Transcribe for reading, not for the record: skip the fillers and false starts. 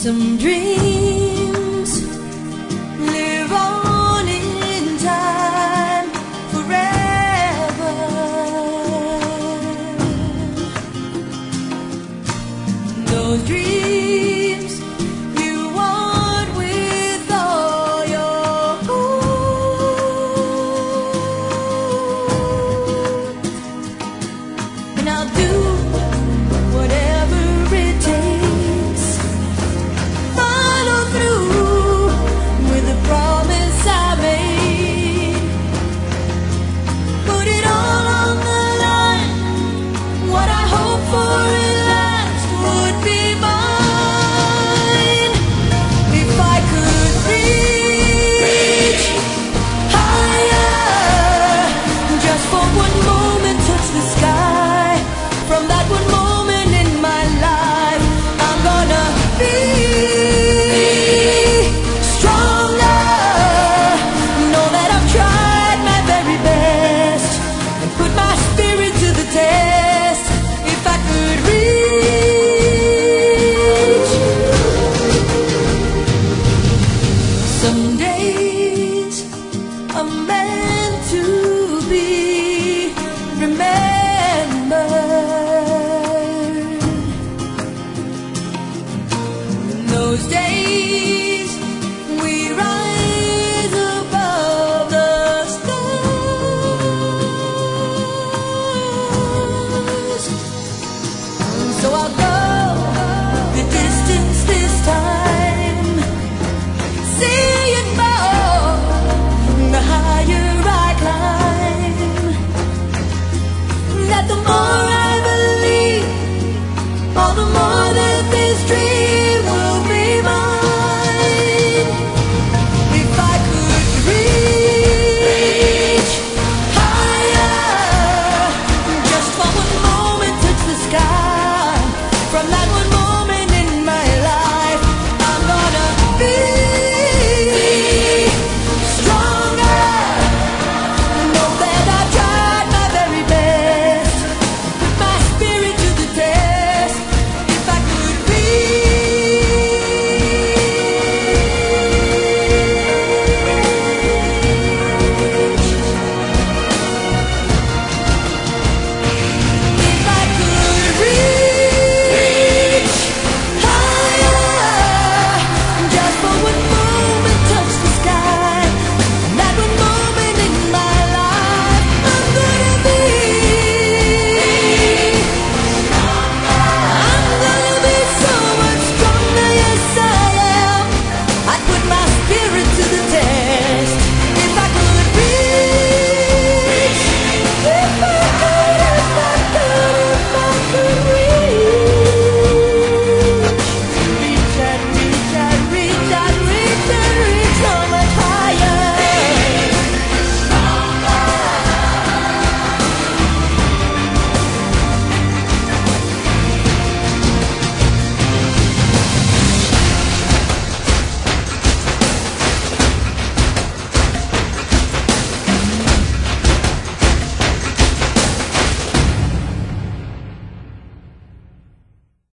Some dreams live on in time forever. Those dreams you want with all your heart, and I'll do whatever it takes. Follow through with the promise I made. Put it all on the line. What I hope for at last would be mine. If I could reach higher, just for one moment touch the sky. From that one moment in my life, I'm gonna be stronger. Know that I've tried my very best and put my spirit to the test. If I could reach, some days are meant to be remembered. Those days